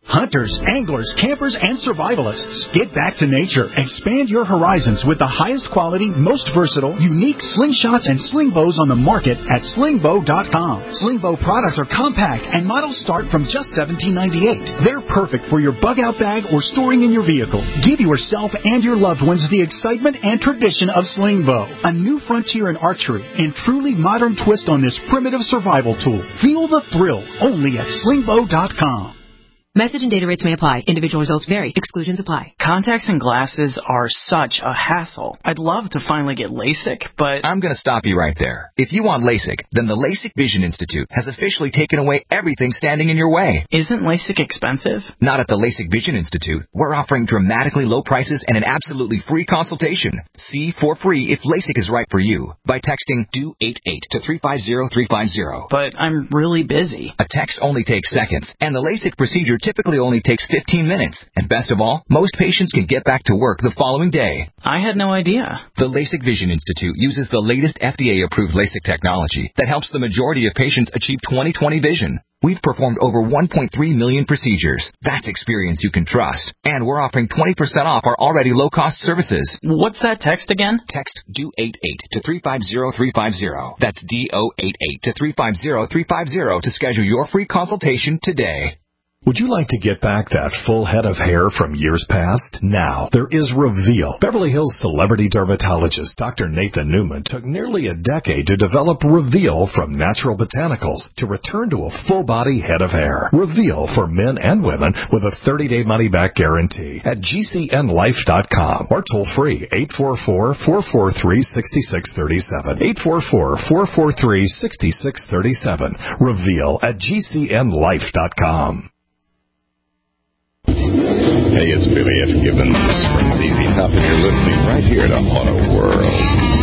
Hunters, anglers, campers, and survivalists, get back to nature. Expand your horizons with the highest quality, most versatile, unique slingshots and sling bows on the market at sling bow dot com. Sling bow products are compact and models start from just seventeen ninety-eight. They're perfect for your bug-out bag or storing in your vehicle. Give yourself and your loved ones the excitement and tradition of sling bow, a new frontier in archery and truly modern twist on this primitive survival tool. Feel the thrill only at sling bow dot com. Message and data rates may apply. Individual results vary. Exclusions apply. Contacts and glasses are such a hassle. I'd love to finally get LASIK, but... I'm going to stop you right there. If you want LASIK, then the LASIK Vision Institute has officially taken away everything standing in your way. Isn't LASIK expensive? Not at the LASIK Vision Institute. We're offering dramatically low prices and an absolutely free consultation. See for free if LASIK is right for you by texting D O eight eight to three five zero three five zero. But I'm really busy. A text only takes seconds, and the LASIK procedure typically only takes fifteen minutes. And best of all, most patients can get back to work the following day. I had no idea. The LASIK Vision Institute uses the latest F D A-approved LASIK technology that helps the majority of patients achieve twenty twenty vision. We've performed over one point three million procedures. That's experience you can trust. And we're offering twenty percent off our already low-cost services. What's that text again? Text D O eight eight to three five zero three five zero. That's D O eight eight to three five zero three five zero to schedule your free consultation today. Would you like to get back that full head of hair from years past? Now, there is Reveal. Beverly Hills celebrity dermatologist Doctor Nathan Newman took nearly a decade to develop Reveal from natural botanicals to return to a full-body head of hair. Reveal for men and women with a thirty-day money-back guarantee at G C N life dot com or toll-free eight four four, four four three, six six three seven. eight four four, four four three, six six three seven. Reveal at G C N life dot com. Hey, it's Billy F. Gibbons from Z Z Top, and you're listening right here to Auto World.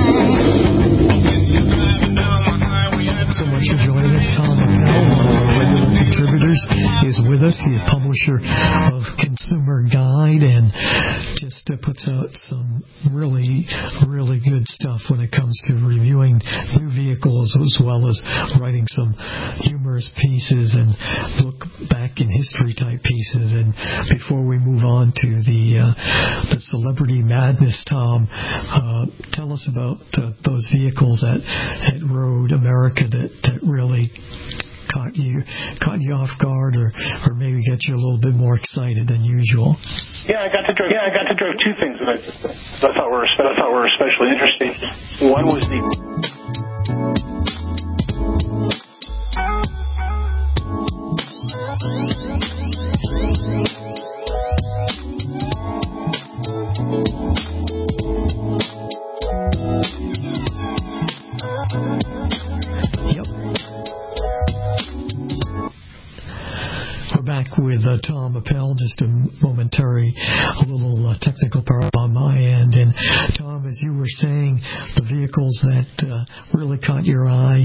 So much for joining us. Tom Appel, one of our regular contributors, is with us. He is publisher of Consumer Guide and just uh, puts out some really, really good stuff when it comes to reviewing new vehicles as well as writing some humorous pieces and look back in history type pieces. And before we move on to the uh, the celebrity madness, Tom, uh, tell us about uh, those vehicles at, at Road America that, that really caught you caught you off guard, or, or maybe got you a little bit more excited than usual. Yeah, I got to drive. Yeah, I got to drive two things that I, that I thought were I thought were especially interesting. One was the. Back with uh, Tom Appel, just a momentary, a little uh, technical problem on my end. And Tom, as you were saying, the vehicles that uh, really caught your eye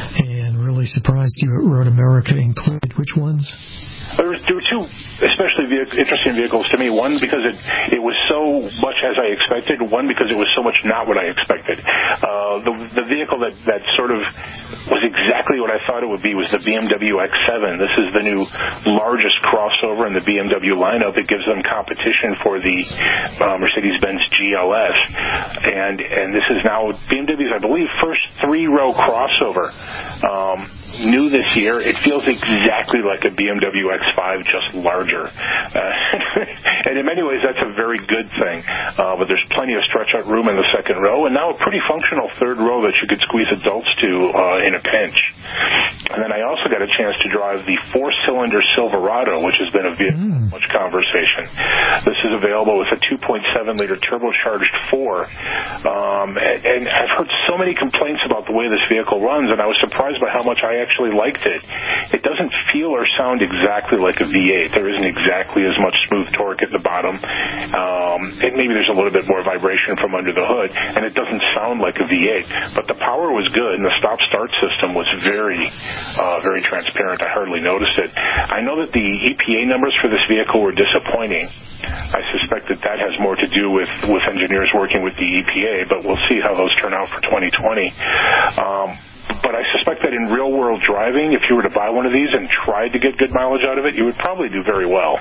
and really surprised you at Road America included which ones? There were, there were two especially vehicle, interesting vehicles to me. One, because it it was so much as I expected. One, because it was so much not what I expected. Uh, the the vehicle that, that sort of was exactly what I thought it would be was the B M W X seven. This is the new largest crossover in the B M W lineup. It gives them competition for the uh, Mercedes-Benz G L S. And, and this is now B M W's, I believe, first three-row crossover. Um, new this year. It feels exactly like a B M W X five, just larger. Uh, and in many ways, that's a very good thing. Uh, but there's plenty of stretch-out room in the second row, and now a pretty functional third row that you could squeeze adults to uh, in a pinch. And then I also got a chance to drive the four-cylinder Silverado, which has been a vehicle mm. much conversation. This is available with a two point seven liter turbocharged four. Um, and, and I've heard so many complaints about the way this vehicle runs, and I was surprised by how much I actually liked it. It doesn't feel or sound exactly like a V eight. There isn't exactly as much smooth torque at the bottom. Um, and maybe there's a little bit more vibration from under the hood, and it doesn't sound like a V eight. But the power was good, and the stop-start system was very, uh, very transparent. I hardly noticed it. I know that the E P A numbers for this vehicle were disappointing. I suspect that that has more to do with, with engineers working with the E P A, but we'll see how those turn out for twenty twenty. Um, but I suspect that in real-world driving, if you were to buy one of these and tried to get good mileage out of it, you would probably do very well.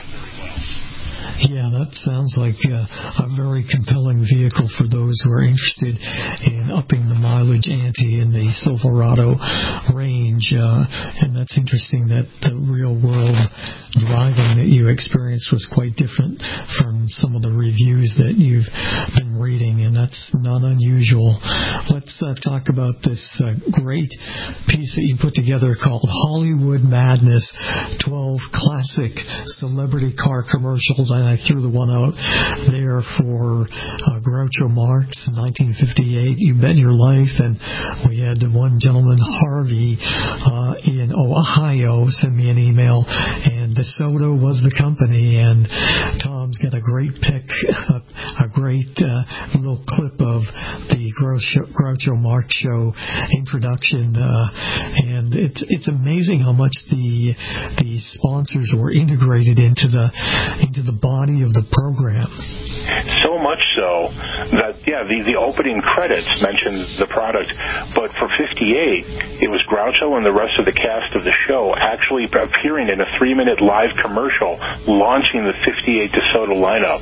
Yeah, that sounds like uh, a very compelling vehicle for those who are interested in upping the mileage ante in the Silverado range. Uh, and that's interesting that the real-world driving that you experienced was quite different from some of the reviews that you've been reading, and that's not unusual. Let's uh, talk about this uh, great piece that you put together called Hollywood Madness, twelve Classic Celebrity Car Commercials. And I threw the one out there for uh, Groucho Marx, nineteen fifty-eight, You Bet Your Life, and we had one gentleman, Harvey, uh, in Ohio, send me an email, and DeSoto was the company, and Tom's got a great pic, a, a great uh, little clip of the Groucho, Groucho Marx show introduction, uh, and it's it's amazing how much the the sponsors were integrated into the into the body of the program. So much so that, yeah, the, the opening credits mentioned the product, but for fifty-eight, it was Groucho and the rest of the cast of the show actually appearing in a three-minute live commercial launching the fifty-eight DeSoto lineup.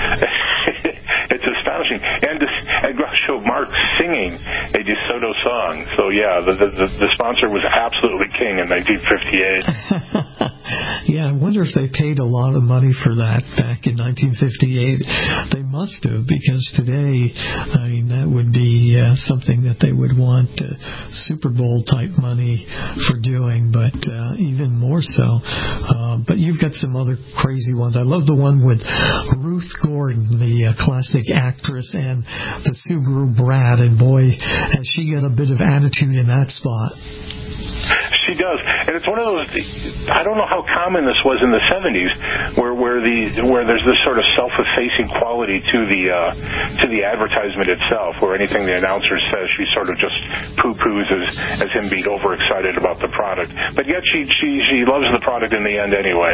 It's astonishing. And, and Groucho Marx singing a DeSoto song. So, yeah, the, the, the sponsor was absolutely king in nineteen fifty-eight. Yeah, I wonder if they paid a lot of money for that back in nineteen fifty-eight. They must have, because today, I mean, that would be uh, something that they would want uh, Super Bowl type money for doing, but uh, even more so. Uh, but you've got some other crazy ones. I love the one with Ruth Gordon, the uh, classic actress, and the Subaru Brat, and boy, has she got a bit of attitude in that spot. She does, and it's one of those. I don't know how common this was in the seventies, where where the where there's this sort of self-effacing quality to the uh, to the advertisement itself, where anything the announcer says, she sort of just poo-poos as as him being overexcited about the product. But yet she she she loves the product in the end anyway.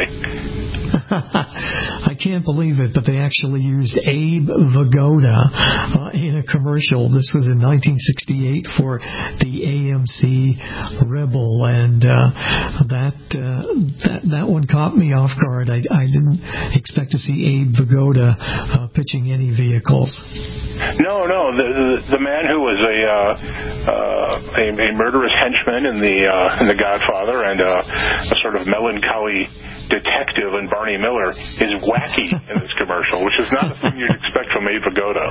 I can't believe it, but they actually used Abe Vigoda uh, in a commercial. This was in nineteen sixty-eight for the A M C Rebel, and uh, that uh, that that one caught me off guard. I, I didn't expect to see Abe Vigoda uh, pitching any vehicles. No, no, the the, the man who was a, uh, uh, a a murderous henchman in the uh, in the Godfather, and uh, a sort of melancholy detective in Barney Miller, is wacky in this commercial, which is not a thing you'd expect from Abe Vigoda.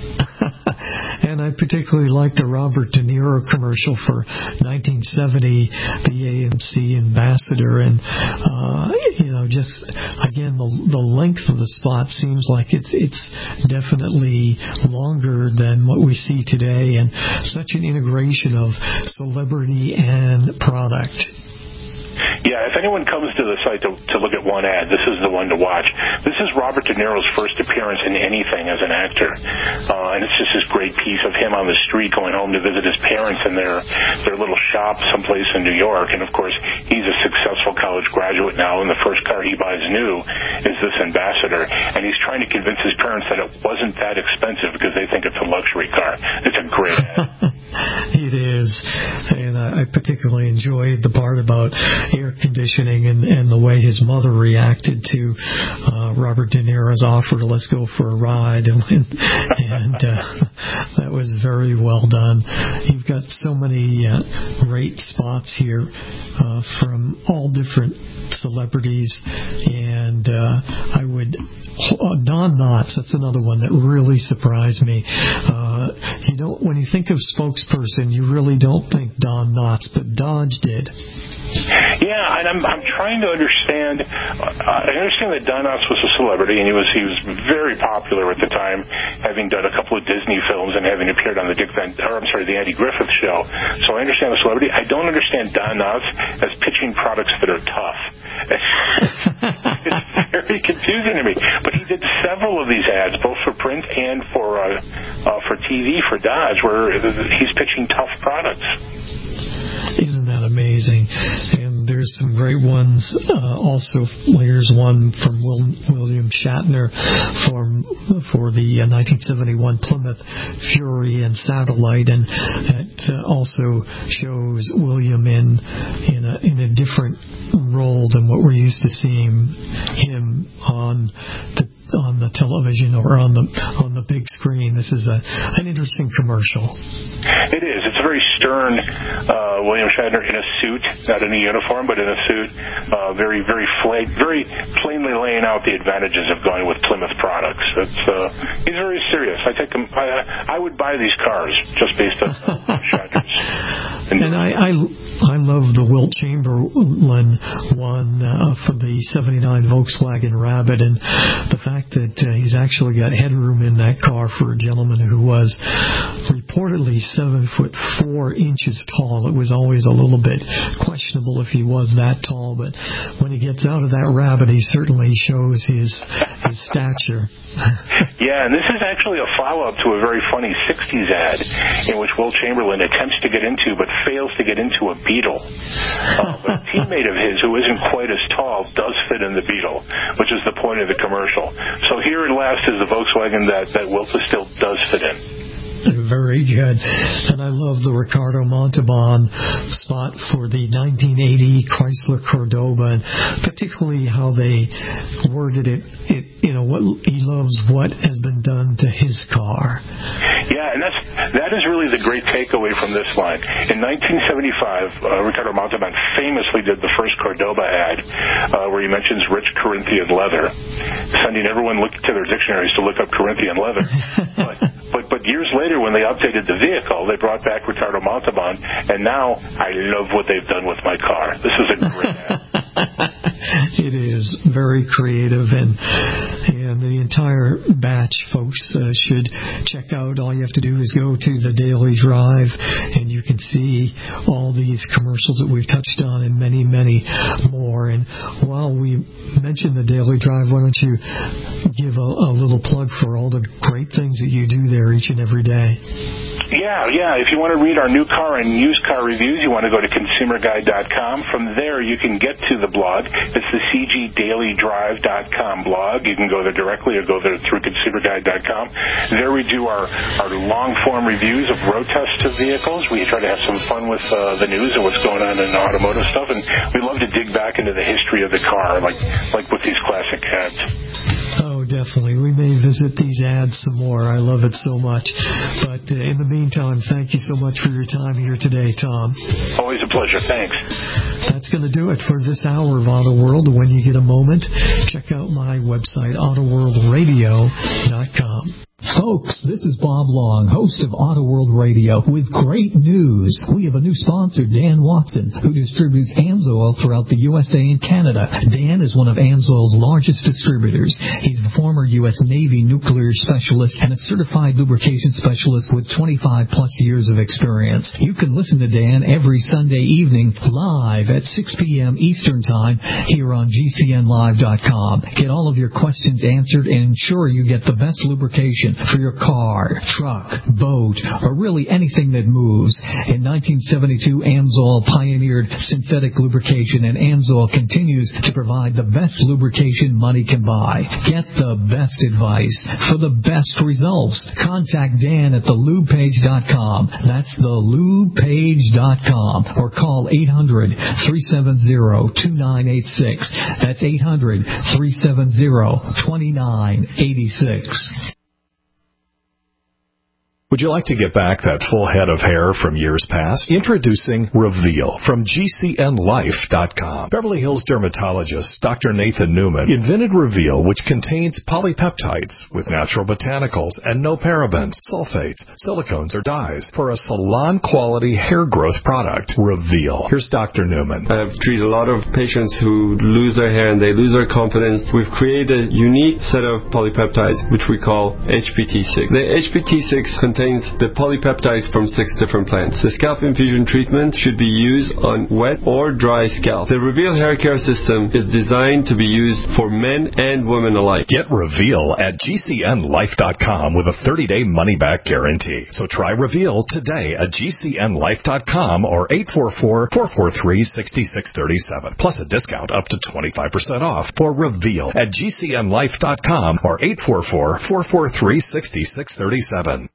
And I particularly like the Robert De Niro commercial for nineteen seventy, the A M C Ambassador, and uh, you know, just again the the length of the spot seems like it's it's definitely longer than what we see today, and such an integration of celebrity and product. Yeah, if anyone comes to the site to, to look at one ad, this is the one to watch. This is Robert De Niro's first appearance in anything as an actor. Uh, and it's just this great piece of him on the street going home to visit his parents in their, their little shop someplace in New York. And, of course, he's a successful college graduate now, and the first car he buys new is this Ambassador. And he's trying to convince his parents that it wasn't that expensive because they think it's a luxury car. It's a great ad. It is. And I particularly enjoyed the part about air conditioning and, and the way his mother reacted to uh, Robert De Niro's offer to let's go for a ride, and, and uh, that was very well done. You've got so many uh, great spots here uh, from all different celebrities, and uh, I would uh, Don Knotts, that's another one that really surprised me. Uh, you don't, when you think of spokesperson, you really don't think Don Knotts, but Dodge did. Yeah, and I'm I'm trying to understand. Uh, I understand that Don Knotts was a celebrity, and he was he was very popular at the time, having done a couple of Disney films and having appeared on the Dick Van, or I'm sorry, the Andy Griffith Show. So I understand the celebrity. I don't understand Don Knotts as pitching products that are tough. It's very confusing to me. But he did several of these ads, both for print and for uh, uh, for T V for Dodge, where he's pitching tough products. Isn't that amazing? And there's There's some great ones. Uh, also, here's one from Will, William Shatner from for the uh, nineteen seventy-one Plymouth Fury and Satellite, and it uh, also shows William in in a, in a different role than what we're used to seeing him on the on the television or on the on the big screen. This is a an interesting commercial. It is. It's a very stern uh, William Shatner in a suit, not in a uniform, but in a suit. Uh, very, very, fla- very plainly laying out the advantages of going with Plymouth products. It's uh, he's very serious. I take him. I, I would buy these cars just based on Shatner's. And, and I, I I love the Wilt Chamberlain one uh, for the seventy-nine Volkswagen Rabbit, and the fact that uh, he's actually got headroom in that car for a gentleman who was reportedly seven foot four inches tall. It was always a little bit questionable if he was that tall, but when he gets out of that Rabbit, he certainly shows his his stature. Yeah, and this is actually a follow-up to a very funny sixties ad in which Wilt Chamberlain attempts to get into but fails to get into a Beetle. Uh, but a teammate of his who isn't quite as tall does fit in the Beetle, which is the point of the commercial. So here at last is the Volkswagen that, that Wilt still does fit in. Very good. And I love the Ricardo Montalban spot for the nineteen eighty Chrysler Cordoba, and particularly how they worded it, it you know, what he loves what has been done to his car. Yeah, and that's that is really the great takeaway from this line. In nineteen seventy-five, uh, Ricardo Montalban famously did the first Cordoba ad uh, where he mentions rich Corinthian leather, sending everyone look to their dictionaries to look up Corinthian leather. but, but but years later, when they updated the vehicle, they brought back Ricardo Montalban, and now I love what they've done with my car. This is a great ad. It is very creative, and and the entire batch, folks, uh, should check out. All you have to do is go to the Daily Drive, and you can see all these commercials that we've touched on and many, many more. And while we mention the Daily Drive, why don't you give a, a little plug for all the great things that you do there each and every day? Yeah, yeah. If you want to read our new car and used car reviews, you want to go to consumer guide dot com. From there, you can get to the blog. It's the c g daily drive dot com blog. You can go there directly or go there through consumer guide dot com. There we do our, our long-form reviews of road tests of vehicles. We try to have some fun with uh, the news and what's going on in automotive stuff, and we love to dig back into the history of the car, like like with these classic ads. Oh, definitely. We may visit these ads some more. I love it so much. But uh, in the meantime, thank you so much for your time here today, Tom. Always a pleasure. Thanks. That's going to do it for this hour of Auto World. When you get a moment, check out my website, auto world radio dot com. Folks, this is Bob Long, host of Auto World Radio, with great news. We have a new sponsor, Dan Watson, who distributes AMSOIL throughout the U S A and Canada. Dan is one of AMSOIL's largest distributors. He's a former U S Navy nuclear specialist and a certified lubrication specialist with twenty-five plus years of experience. You can listen to Dan every Sunday evening live at six p.m. Eastern Time here on G C N live dot com. Get all of your questions answered and ensure you get the best lubrication for your car, truck, boat, or really anything that moves. In nineteen seventy-two, AMSOIL pioneered synthetic lubrication, and AMSOIL continues to provide the best lubrication money can buy. Get the best advice for the best results. Contact Dan at the lube page dot com. That's the lube page dot com. Or call eight hundred, three seven zero, two nine eight six. That's eight hundred, three seven zero, two nine eight six. Would you like to get back that full head of hair from years past? Introducing Reveal from G C N life dot com. Beverly Hills dermatologist Doctor Nathan Newman invented Reveal, which contains polypeptides with natural botanicals and no parabens, sulfates, silicones, or dyes for a salon-quality hair growth product. Reveal. Here's Doctor Newman. I've treated a lot of patients who lose their hair and they lose their confidence. We've created a unique set of polypeptides, which we call H P T six. The H P T six contains contains the polypeptides from six different plants. The scalp infusion treatment should be used on wet or dry scalp. The Reveal Hair Care System is designed to be used for men and women alike. Get Reveal at G C N life dot com with a thirty-day money-back guarantee. So try Reveal today at G C N life dot com or eight four four, four four three, six six three seven. Plus a discount up to twenty-five percent off for Reveal at G C N life dot com or eight four four, four four three, six six three seven.